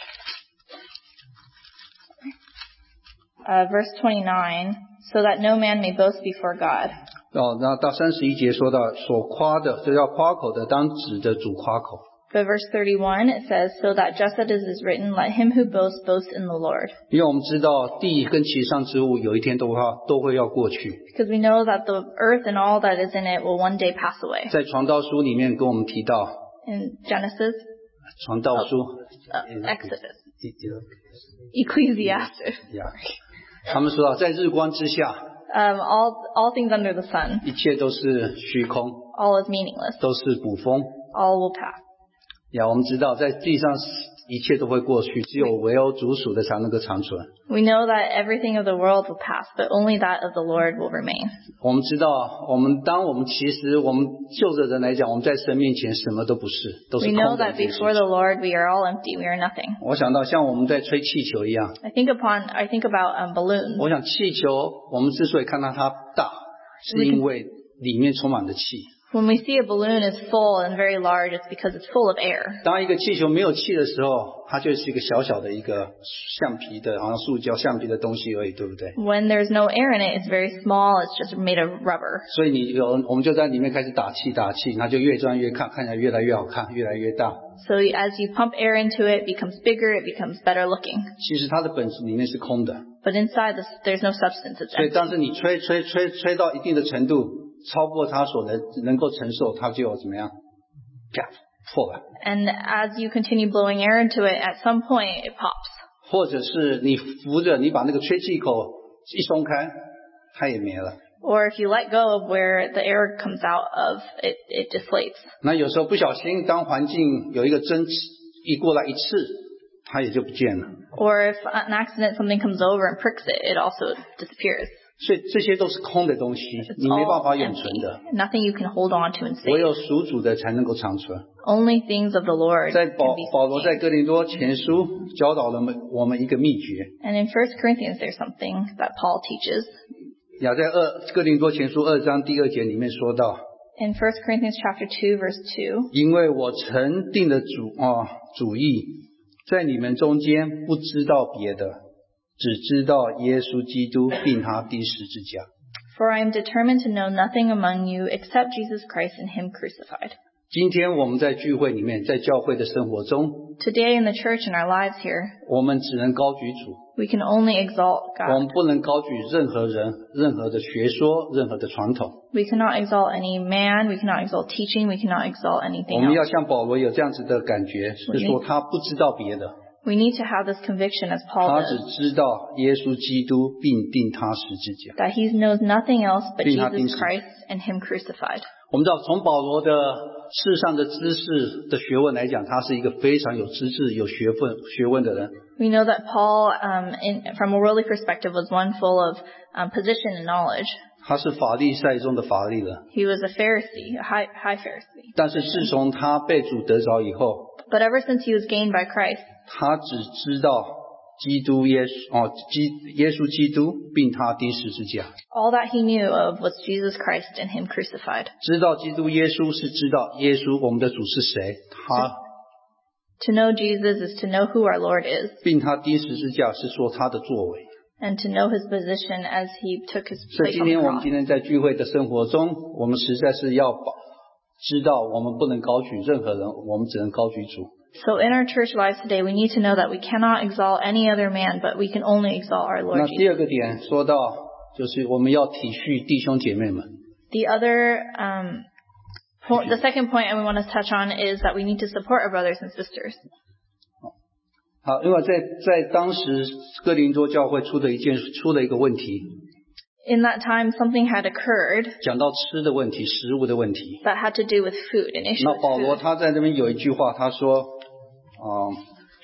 uh, verse twenty-nine, so that no man may boast before God. 哦，那到三十一节说到所夸的，这要夸口的，当指着主夸口。 But verse thirty-one, it says, so that just as it is written, let him who boasts boast in the Lord. 因为我们知道地跟其上之物有一天都会都会要过去。 Because we know that the earth and all that is in it will one day pass away. 在传道书里面跟我们提到， In Genesis, 传道书， uh, Exodus, Ecclesiastes, 呀，他们说啊，在日光之下， um, all all things under the sun, 一切都是虚空， all is meaningless. 都是捕风。 All will pass. 呀，我们知道在地上一切都会过去，只有唯有主属的才能够长存。 We know that everything of the world will pass, but only that of the Lord will remain. 我们知道，我们当我们其实我们就着人来讲，我们在神面前什么都不是，都是 We 空 know 的 that 一件事 before 情。 the Lord we are all empty, we are nothing. 我想到像我们在吹气球一样， I think upon, I think about um, balloons. 我想气球我们之所以看到它大，是因为里面充满了气。 When we see a balloon is full and very large, it's because it's full of air. 当一个气球没有气的时候，它就是一个小小的一个橡皮的，好像塑胶橡皮的东西而已，对不对？ When there's no air in it, it's very small, it's just made of rubber. 所以你有，我们就在里面开始打气打气，它就越转越看，看起来越来越好看，越来越大。 So as you pump air into it, it becomes bigger, it becomes better looking. 其实它的本质里面是空的， But inside this, there's no substance, it's 所以 empty. 当时你吹吹吹吹到一定的程度，超过它所能能够承受，它就怎么样，啪破了。 And as you continue blowing air into it, at some point it pops. 或者是你扶着，你把那个吹气口一松开，它也没了。 Or if you let go of where the air comes out of, it, it deflates. 那有时候不小心，当环境有一个针一过来一刺，它也就不见了。 Or if an accident, something comes over and pricks it, it also disappears. 所以这些都是空的东西， It's 你没办 all 法永存 empty. 的。 Nothing you can hold on to and 唯 save. 有属主的才能够长存。 Only things of the Lord 在 can 保 be 保罗在 sustained. 哥林多前书教导了我们我们一个秘诀， And in First Corinthians, there's something that Paul teaches. 也在二哥林多前书二章第二节里面说到， In First Corinthians chapter two, verse two, 因为我曾定的主啊主意，在你们中间不知道别的，只知道耶稣基督并他钉十字架。 For I am determined to know nothing among you except Jesus Christ and Him crucified. 今天我们在聚会里面，在教会的生活中， Today in the church and our lives here, 我们只能高举主， we can only exalt 我们 God. 不能高举任何人、任何的学说、任何的传统。 We cannot exalt any man, we cannot exalt teaching, we cannot exalt 我 anything 们要 else. 像保罗有这样子的感觉，是说他不知道别的， We need to have this conviction as 他 Paul 只 does, 知道耶稣基督并钉他十字架。 that he knows nothing else but 并他钉 Jesus 十字架。 Christ and Him crucified. 我们知道，从保罗的世上的知识的学问来讲，他是一个非常有知识、有学问、学问的人。 We know that Paul, um, in, from a worldly perspective, was one full of um, position and knowledge. 他是法利赛中的法利人， He was a Pharisee, a high, high Pharisee. 但是自从他被主得着以后， But ever since he was gained by Christ, 他只知道基督耶稣哦，基耶稣基督并他钉十字架。 all that he knew of was Jesus Christ and Him crucified. 知道基督耶稣是知道耶稣我们的主是谁，他 To know Jesus is to know who our Lord is, 并他钉十字架是说他的作为。 and to know His position as He took His 所以 place 今 on 天 the 我们 cross. 今天在聚会的生活中，我们实在是要把知道我们不能高举任何人，我们只能高举主。 So in our church lives today, we need to know that we cannot exalt any other man, but we can only exalt our 那 Lord 第 Jesus. 二个点说到，就是我们要体恤弟兄姐妹们。 The other, um, po- the second point I want to touch on is that we need to support our brothers and sisters. 好，因为在在当时哥林多教会出的一件出了一个问题， In that time, something had occurred 讲到吃的问题、食物的问题。 that had to do with food, an issue 那 with 保罗 food. 他在这边有一句话，他说，啊、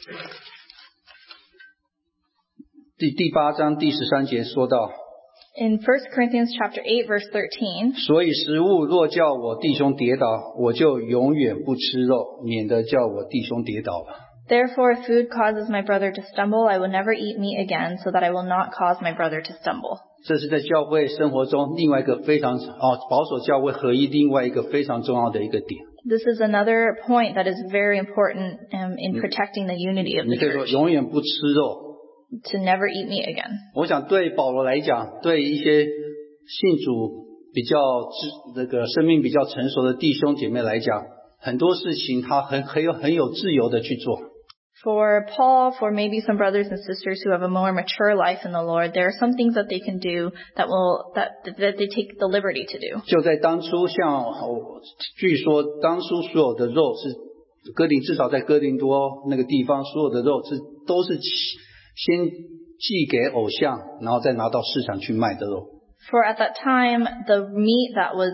第第八章第十三节说到， In First Corinthians chapter eight, verse thirteen, 所以食物若叫我弟兄跌倒，我就永远不吃肉，免得叫我弟兄跌倒了。 therefore if food causes my brother to stumble, I will never eat meat again, so that I will not cause my brother to stumble. 这是在教会生活中另外一个非常哦保守教会合一另外一个非常重要的一个点。 This is another point that is very important um, in protecting the unity of 你 the 可以说 church, 永远不吃肉。 to never eat meat again. 我想对保罗来讲，对一些信主比较知这个生命比较成熟的弟兄姐妹来讲，很多事情他很很有很有自由的去做。 For Paul, for maybe some brothers and sisters who have a more mature life in the Lord, there are some things that they can do that will that that they take the liberty to do. 就在当初像，哦据说当初所有的肉是哥林，至少在哥林多那个地方，所有的肉是都是先寄给偶像，然后再拿到市场去卖的肉。 For at that time, the meat that was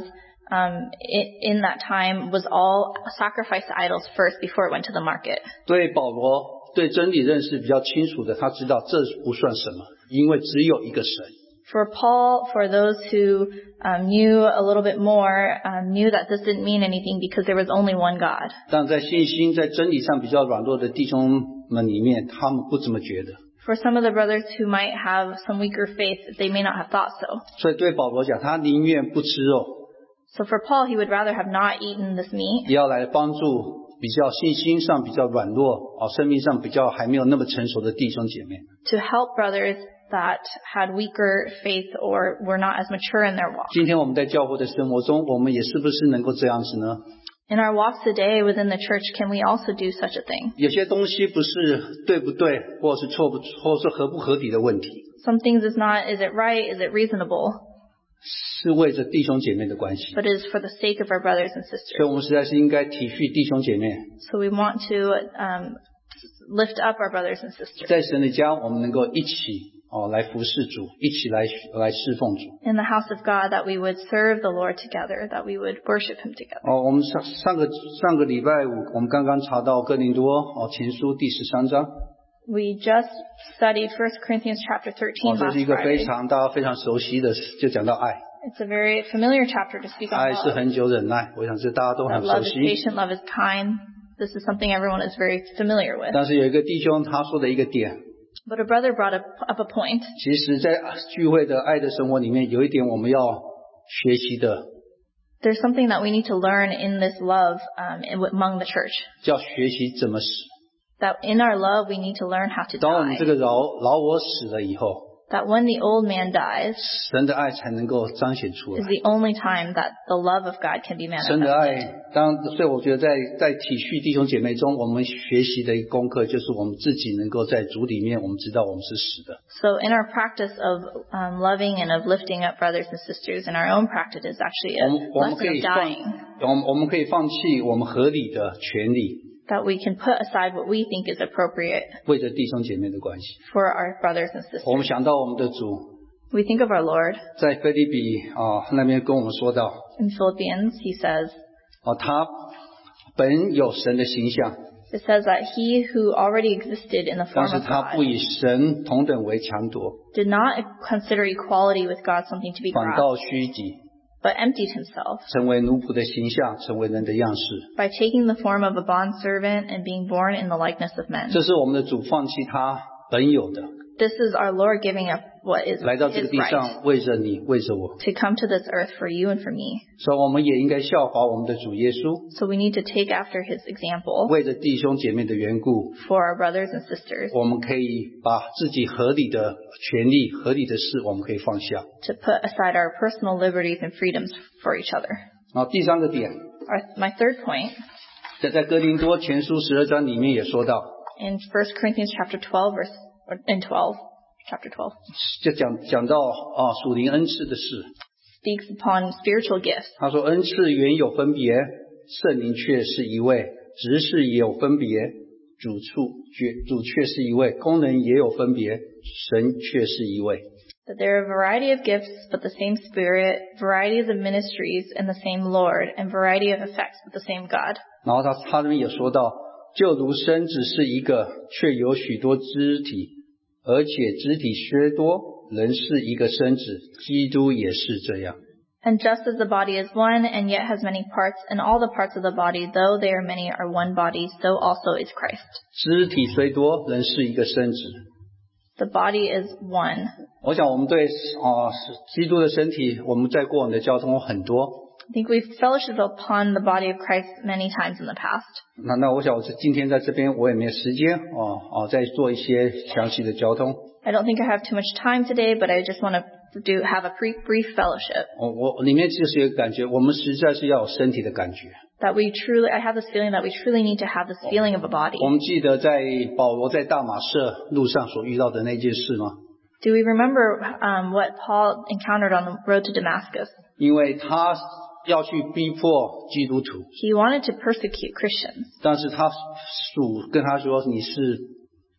um, in, in that time was all sacrificed to idols first before it went to the market. 对保罗对真理认识比较清楚的，他知道这不算什么，因为只有一个神。 For Paul, for those who um, knew a little bit more, um, knew that this didn't mean anything because there was only one God. 但在信心在真理上比较软弱的弟兄们里面，他们不这么觉得。 For some of the brothers who might have some weaker faith, they may not have thought so. 所以对保罗讲，他宁愿不吃肉， So for Paul, he would rather have not eaten this meat 也要来帮助比较信心上比较软弱、哦，生命上比较还没有那么成熟的弟兄姐妹。 to help brothers that had weaker faith or were not as mature in their walk. 今天我们在教会的生活中，我们也是不是能够这样子呢？ In our walks today within the church, can we also do such a thing? 有些东西不是对不对，或是错不，或是合不合理的问题， Some things is not, is it right, is it reasonable? 是为着弟兄姐妹的关系。 But it is for the sake of our brothers and 所以 sisters. 我们实在是应该体恤弟兄姐妹， So we want to um, lift up our brothers and sisters. 在神的家，我们能够一起哦来服侍主，一起来来侍奉主。 In the house of God, that we would serve the Lord together, that we would worship Him together. 哦，我们上上个上个礼拜五，我们刚刚查到哥林多哦前书第十三章， We just studied First Corinthians chapter 哦 thirteen 这 last 是一个非 Friday. 常大家非常熟悉的，就讲到爱， It's a very familiar chapter to speak on 爱是 love. 很久忍耐，我想这大家都 That 很熟 love is 悉。 patient, love is kind. This is something everyone is very familiar with. 但是有一个弟兄他说的一个点， But a brother brought up, up a point. 其实在聚会的爱的生活里面，有一点我们要学习的， There's something that we need to learn in this love um, in, among the church. 叫学习怎么死。 That in our love, we need to learn how to 当我们 die. 这个老老我死了以后， That when the old man dies 神的爱才能够彰显出 is 来。 the only time that the love of God can be 神的 manifested. 爱，当所以我觉得在在体恤弟兄姐妹中，我们学习的一个功课，就是我们自己能够在主里面，我们知道我们是死的。 So in our practice of um, loving and of lifting up brothers and sisters, in our own practice is actually 我 a 们我们可 lesson 以 of 放 dying. 我们我们可以放弃我们合理的权利， That we can put aside what we think is appropriate 为着弟兄姐妹的关系。 for our brothers and 我们 sisters. 想到我们的主 We think of our Lord. 在腓立比啊那边跟我们说到， In Philippians, he says, 啊他本有神的形象， it says that he who already existed in the 但 form 是 of 他不 God 以神同等为强夺， did not consider equality with God something to be 反 grasped, 倒虚己， but emptied himself 成为奴仆的形象，成为人的样式。 by taking the form of a bondservant and being born in the likeness of men. 这是我们的主放弃他本有的， This is our Lord giving up what is 来到这个 his 地 right 上，为着你，为着我。 to come to this earth for you and for me. 所以我们也应该效法我们的主耶稣， So we need to take after his example 为着弟兄姐妹的缘故， for our brothers and sisters 我们可以把自己合理的权利、合理的事，我们可以放下。 to put aside our personal liberties and freedoms for each other. 然后第三个点， Our, my third point 在在哥林多前书十二章里面也说到， in First Corinthians chapter twelve verse or in twelve chapter twelve 就讲讲到啊属灵恩赐的事。 speaks upon spiritual gifts. 他说恩赐原有分别，圣灵却是一位；职事也有分别，主处却主却是一位；功能也有分别，神却是一位。 That there are a variety of gifts, but the same Spirit, varieties of ministries, and the same Lord, and variety of effects, but the same God. 然后他他这边也说到，就如身只是一个，却有许多肢体，而且肢体虽多，仍是一个身子。基督也是这样。 And just as the body is one, and yet has many parts, and all the parts of the body, though they are many, are one body, so also is Christ. 肢体虽多，仍是一个身子。 The body is one. 我想我们对啊、基督的身体，我们在过往的交通很多。 I think we've fellowshiped upon the body of Christ many times in the past. 那那我想我是今天在这边我也没有时间哦哦再做一些详细的交通。 I don't think I have too much time today, but I just want to do have a pre- brief fellowship. 我我里面就是有一个感觉，我们实在是要有身体的感觉。 That we truly, I have this feeling that we truly need to have this feeling of a body. 我们记得在保罗在大马色路上所遇到的那件事吗？ Do we remember um, what Paul encountered on the road to Damascus? 因为他要去逼迫基督徒， He wanted to persecute Christians, 但是他属跟他说你是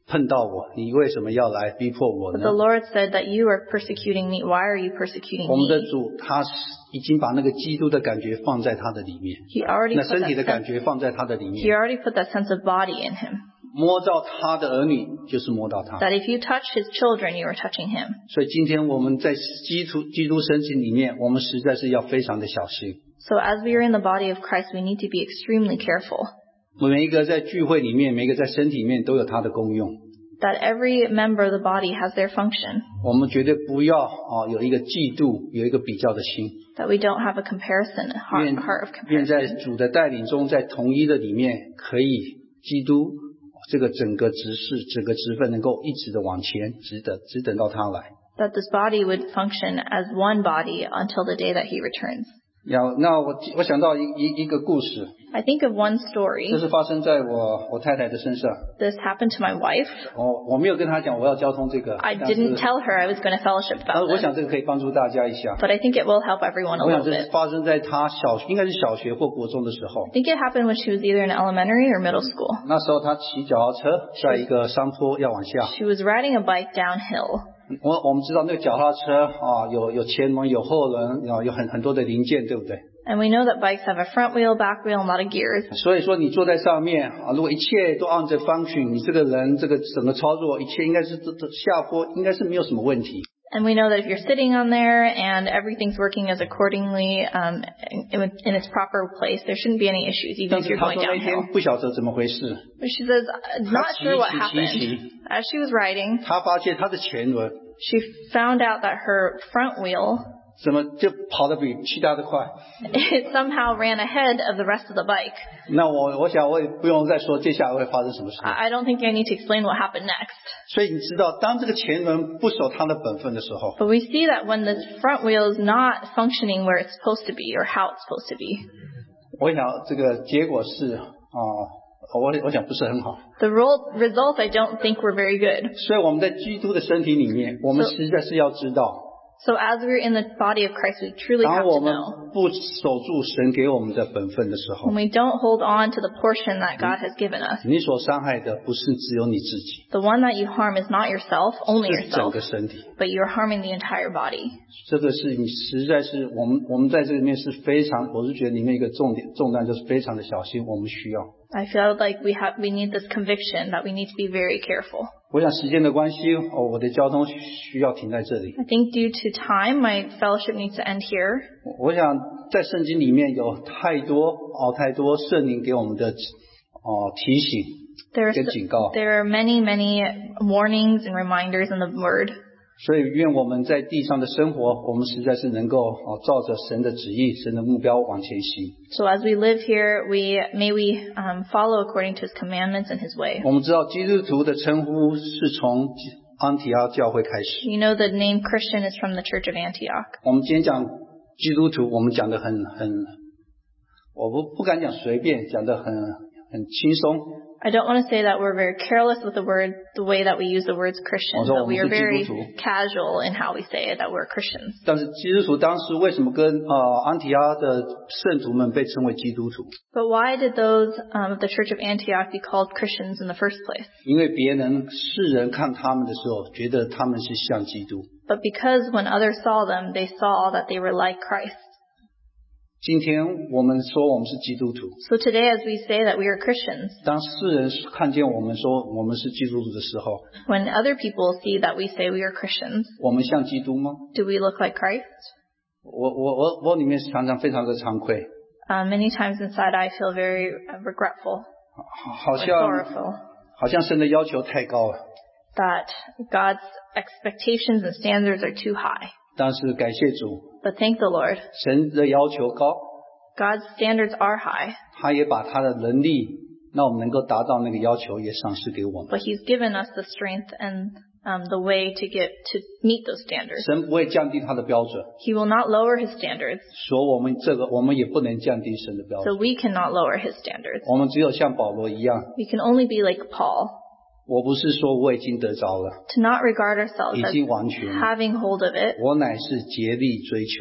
碰到我，你为什么要来逼迫我 But 呢 the Lord said that you are persecuting me. Why are you persecuting 我们的 me? 主他已经把那个基督的感觉放在他的里面， He already 那 put 身体的 that 感 sense, 觉放在他的里 He 面， already put that sense of body in him. 摸到他的儿女就是摸到他。 That if you touch his children, you are touching him. 所以今天我们在基督基督身体里面，我们实在是要非常的小心。 So as we are in the body of Christ, we need to be extremely careful. 每一个在聚会里面，每一个在身体里面都有他的功用。 That every member of the body has their function. 我们绝对不要啊有一个嫉妒，有一个比较的心。 That we don't have a comparison, a heart, 愿 a heart of 愿在 comparison. 主的带领中，在统一的里面，可以基督这个整个职事、整个职分能够一直的往前，直等直等到他来。 That this body would function as one body until the day that he returns. 要那我我想到一一一个故事， I think of one 这 story. 是发生在我我太太的身上。 This happened to my wife. 我我没有跟她讲我要交通这个， I 但是 didn't tell her I was going to fellowship 但是 about 我 this. 想这个可以帮助大家一下。 But I think it will help everyone a 我想 little 这是 bit. 发生在她小应该是小学或国中的时候。 I think it happened when she was either in elementary or middle school. 那时候她骑脚踏车在一个山坡要往下。 She was riding a bike downhill. 我我们知道那个脚踏车啊，有有前轮有后轮，有有很很多的零件，对不对？ And we know that bikes have a front wheel, back wheel, and a lot of gears. 所以说你坐在上面啊，如果一切都按着 function， 你这个人这个整个操作一切应该是这这下坡应该是没有什么问题。 And we know that if you're sitting on there and everything's working as accordingly um, in, in its proper place, there shouldn't be any issues, even 但 if 是 you're 她 going 说那 downhill. 天不晓得怎么回事， But she says, uh, not sure what happened. As she was riding, 她发现她的前轮 she found out that her front wheel, 怎么就跑得比其他的快。 it somehow ran ahead of the rest of the bike. 那我我想我也不用再说接下来会发生什么事。 I I don't think I need to explain what happened next. 所以你知道，当这个前轮不守它的本分的时候， But we see that when the front wheel is not functioning where it's supposed to be or how it's supposed to be, 我想这个结果是啊、我我想不是很好。 the ro- results I don't think were very good. 所以我们在基督的身体里面，我们 So- 实在是要知道， So as we're in the body of Christ, we truly 当 have 我 to 们 know. 不守住神给我们的本分的时候 When，we don't hold on to the portion that God has given us, 你所伤害的不是只有你自己， the one that you harm is not yourself, only 是整 yourself, 个身体。 but you're harming the entire body. 这个是你实在是我们我们在这里面是非常，我是觉得里面一个重点重担就是非常的小心，我们需要。 I feel like we have, we need this conviction that we need to be very careful. 我想时间的关系，哦，我的交通需要停在这里。 I think due to time, my fellowship needs to end here. 我想在圣经里面有太多哦太多圣灵给我们的哦提醒 There are, 跟警告， there are many, many warnings and reminders in the Word. 所以愿我们在地上的生活，我们实在是能够哦照着神的旨意、神的目标往前行。 So as we live here, we may we um, follow according to His commandments and His way. 我们知道基督徒的称呼是从安提阿教会开始。 You know the name Christian is from the Church of Antioch. 我们今天讲基督徒，我们讲的很很，我不不敢讲随便，讲的很很轻松。 I don't want to say that we're very careless with the word, the way that we use the words Christian, Although but we are 我们是基督徒。 very casual in how we say it, that we're Christians. 但是基督徒当时为什么跟呃安提阿的圣徒们被称为基督徒？ But why did those um, of the Church of Antioch be called Christians in the first place? 因为别人世人看他们的时候，觉得他们是像基督。 But because when others saw them, they saw that they were like Christ. 今天我们说我们是基督徒， So today as we say that we are Christians, 当世人看见我们说我们是基督徒的时候， when other people see that we say we are Christians, 我们像基督吗？ do we look like Christ? 我我我我里面常常非常的惭愧， Uh, many times inside I feel very uh, regretful 好 or 像 sorrowful 好像神的要求太高了。 that God's expectations and standards are too high. 但是感谢主， But thank the Lord, 神的要求高， God's standards are high, 他也把他的能力，让我们能够达到那个要求，也赏赐给我们。 but He's given us the strength and um, the way to get to meet those standards. 神不会降低他的标准， He will not lower His standards, 所以我们这个我们也不能降低神的标 so 准。 we cannot lower His standards. 我们只有像保罗一样， We can only be like Paul, 我不是说我已经得着了， to not regard ourselves 已 as 经完全了， having hold of it, 我乃是竭力追求。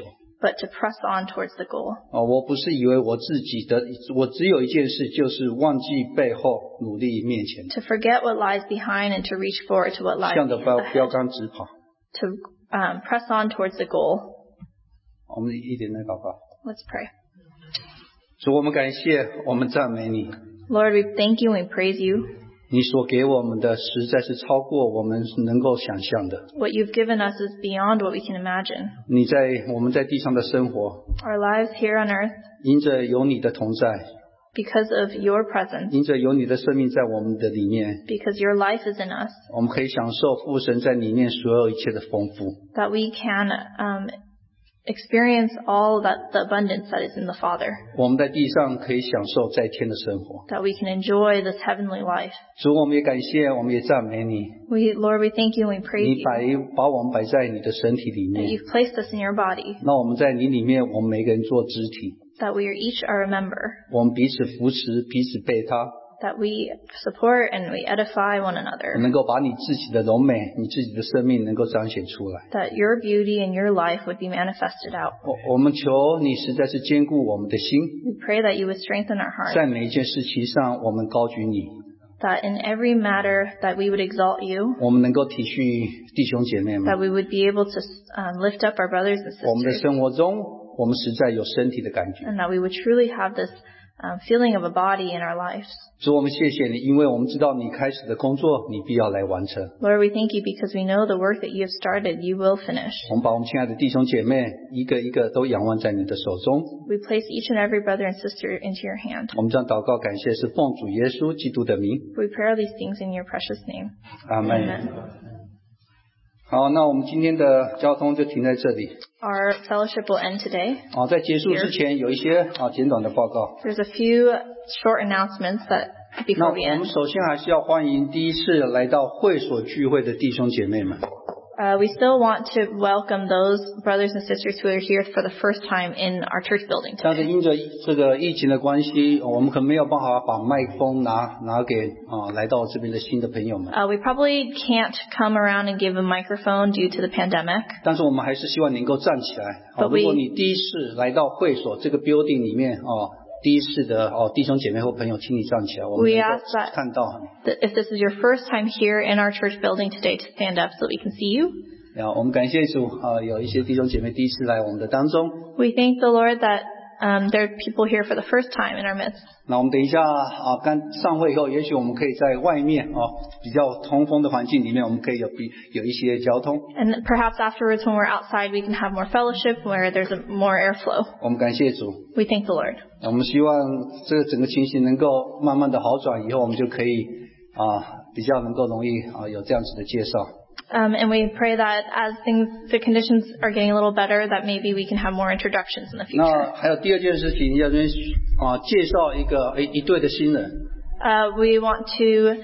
but to press on towards the goal. 啊，我不是以为我自己的，我只有一件事，就是忘记背后，努力面前， To forget what lies behind and to reach forward to what lies 向着标标 ahead. 杆直跑。 To um, press on towards the goal. 我们一点来祷告。 Let's pray. 主，我们感谢，我们赞美你， Lord, we thank you and we praise you. 你所给我们的实在是超过我们能够想象的。 What you've given us is beyond what we can imagine. 你在我们在地上的生活， Our lives here on earth, 因着有你的同在， because of your presence, 因着有你的生命在我们的里面， because your life is in us, 我们可以享受父神在里面所有一切的丰富。 that we can um, experience all that the abundance that is in the Father, 我们在地上可以享受在天的生活。 that we can enjoy this heavenly life. 主，我们也感谢，我们也赞美你， We, Lord, we thank you and we praise 你 you 摆把我们摆在你的身体里 that 面。 you've placed us in your body, 那我们在你里面，我们每个人做肢体， that we are each are a member, 我们彼此扶持，彼此背他， that we support and we edify one another, 能够把你自己的荣美，你自己的生命能够彰显出来。 that your beauty and your life would be manifested out. 我我们求你实在是坚固我们的心， We pray that you would strengthen our hearts, 在每一件事情上，我们高举你， that in every matter that we would exalt you, 我们能够体恤弟兄姐妹们 that。we would be able to um, lift up our brothers and 我们的 sisters, 生活中，我们实在有身体的感觉。 and that we would truly have this um, feeling of a body in our lives. 主，我们谢谢你，因为我们知道你开始的工作，你必要来完成。 Lord, we thank you because we know the work that you have started, you will finish. 我们把我们亲爱的弟兄姐妹一个一个都仰望在你的手中。 We place each and every brother and sister into your hand. 我们将祷告感谢是奉主耶稣基督的名， We pray all these things in your precious name. 阿门。 Amen. 好，那我们今天的交通就停在这里。 Our fellowship will end today. 啊，在结束之前有一些啊简短的报告。 There's a few short announcements that 那 before 我 we end. 们首先还是要欢迎第一次来到会所聚会的弟兄姐妹们。 Uh, we still want to welcome those brothers and sisters who are here for the first time in our church building 但是 today. 因着这个疫情的关系，我们可能没有办法把麦克风拿拿给啊来到这边的新的朋友们。 Uh, we probably can't come around and give a microphone due to the pandemic. 但是我们还是希望能够站起来。好， But we- 如果你第一次来到会所这个 building 里面哦，第一次的哦弟兄姐妹或朋友，请你站起来，我们 We 能 ask 够 that- 看到。 That if this is your first time here in our church building today, to stand up so we can see you. 啊，我们感谢主啊，有一些弟兄姐妹第一次来我们的当中。 We thank the Lord that um, there are people here for the first time in our midst. 那我们等一下啊，刚上会以后，也许我们可以在外面啊，比较通风的环境里面，我们可以有比有一些交通。 And perhaps afterwards when we're outside, we can have more fellowship where there's a, more airflow. 我们感谢主， We thank the Lord. 我们希望这个整个情形能够慢慢的好转，以后我们就可以啊，比较能够容易啊有这样子的介绍。 Um, and we pray that as things, the conditions are getting a little better, that maybe we can have more introductions in the 那 future. 还有第二件事情，要跟啊介绍一个一一对的新人。 Uh, we want to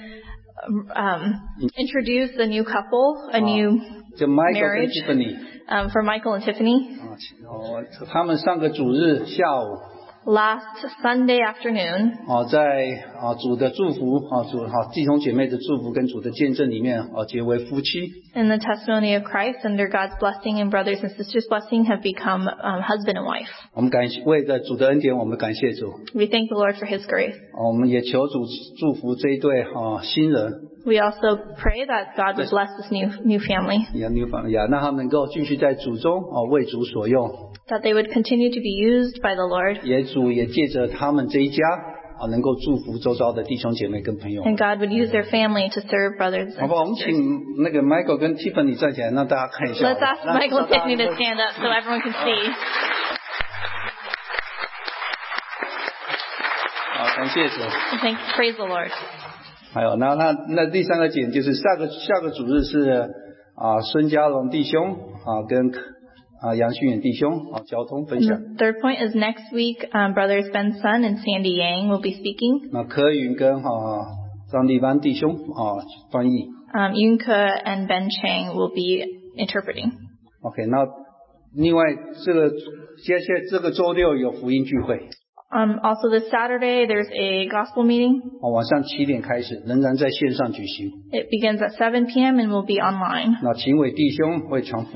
um, introduce a new couple, a new 就 Michael 跟 marriage Tiffany um, for Michael and Tiffany. 啊，哦，他们上个主日下午 Last Sunday afternoon, 啊，在啊主的祝福啊主啊弟兄姐妹的祝福跟主的见证里面啊结为夫妻。 in the testimony of Christ, under God's blessing and brothers and sisters' blessing, have become um, husband and wife. 我们感谢为着主的恩典，我们感谢主。 We thank the Lord for His grace. 啊我们也求主祝福这一对啊新人， We also pray that God would bless this new new family, 也牛房呀，让他们能够继续在主中啊为主所用， that they would continue to be used by the Lord, 也主也借着他们这一家啊能够祝福周遭的弟兄姐妹跟朋友。 and God would use their family to serve brothers 好 and 不好？我们 sisters. 请那个 Michael 跟 Tiffany 站起来，让大家看一下。 Let's ask 让 Michael and 大家 Tiffany to 能够 stand up so everyone can see. 好，感谢主。 Thank, praise the Lord. 还有，那那那第三个点就是下个下个主日是啊孙家龙弟兄啊跟啊杨旭远弟兄啊交通分享。 The third point is next week, um, brothers Ben Sun and Sandy Yang will be speaking. 那柯云跟啊张立班弟兄啊翻译。 Um, Yunka and Ben Chang will be interpreting. OK， 那另外这个接下来这个周六有福音聚会， Um, also this Saturday, there's a gospel meeting. 啊晚上七点开始，仍然在线上举行。 It begins at seven p.m. and will be online. 那秦伟弟兄会传福音。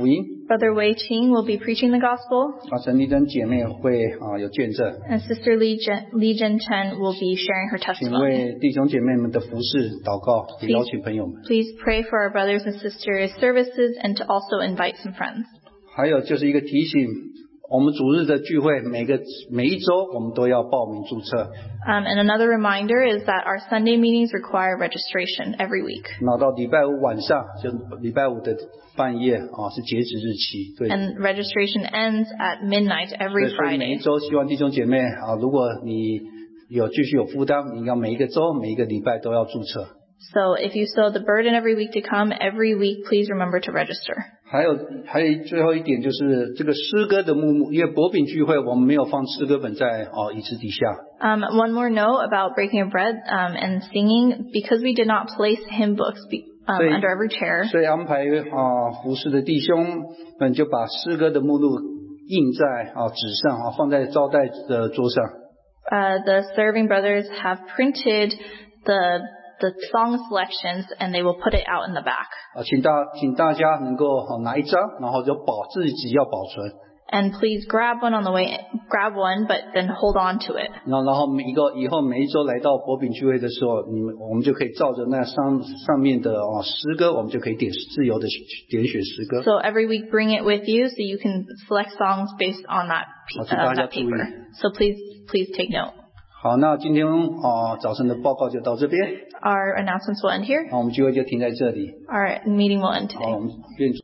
Brother Wei Ching will be preaching the gospel, 啊，陈丽珍姐妹会啊有见证， and Sister Li Jen, Li Jen Chen will be sharing her 请 testimony. 为弟兄姐妹们的服侍祷告，也邀请朋友们。 Please pray for our brothers and sisters' services and to also invite some friends. 还有就是一个提醒，我们主日的聚会每个每一周我们都要报名注册。 Um, and another reminder is that our Sunday meetings require registration every week. 那到礼拜五晚上，就礼拜五的半夜啊是截止日期。对， And registration ends at midnight 所 every 以所以每一 Friday. 周希望弟兄姐妹啊，如果你有继续有负担，你要每一个周每一个礼拜都要注册。 So if you still have the burden every week to come, every week please remember to register. 还有还有最后一点就是这个诗歌的目录，因为博饼聚会我们没有放诗歌本在哦椅子底下。 Um, one more note about breaking of bread um, and singing, because we did not place hymn books be, um, 所以 under every chair. 所以安排啊服侍的弟兄们就把诗歌的目录印在啊纸上啊，放在招待的桌上。 Uh, the serving brothers have printed the the song selections and they will put it out in the back. 啊，请大请大家能够啊拿一张，然后就保自己要保存， And please grab one on the way, grab one, but then hold on to it. 然后然后每一个以后每一周来到博饼聚会的时候，你们我们就可以照着那上上面的啊诗歌，我们就可以点自由的点选诗歌。 So every week bring it with you so you can select songs based on that, pe- 好，请大 uh, 家 that 注意。 paper. So please, please take note. 好，那今天啊早晨的报告就到这边， Our announcements will end here. 那我们聚会就停在这里。 Our meeting will end 好， today. 我们愿主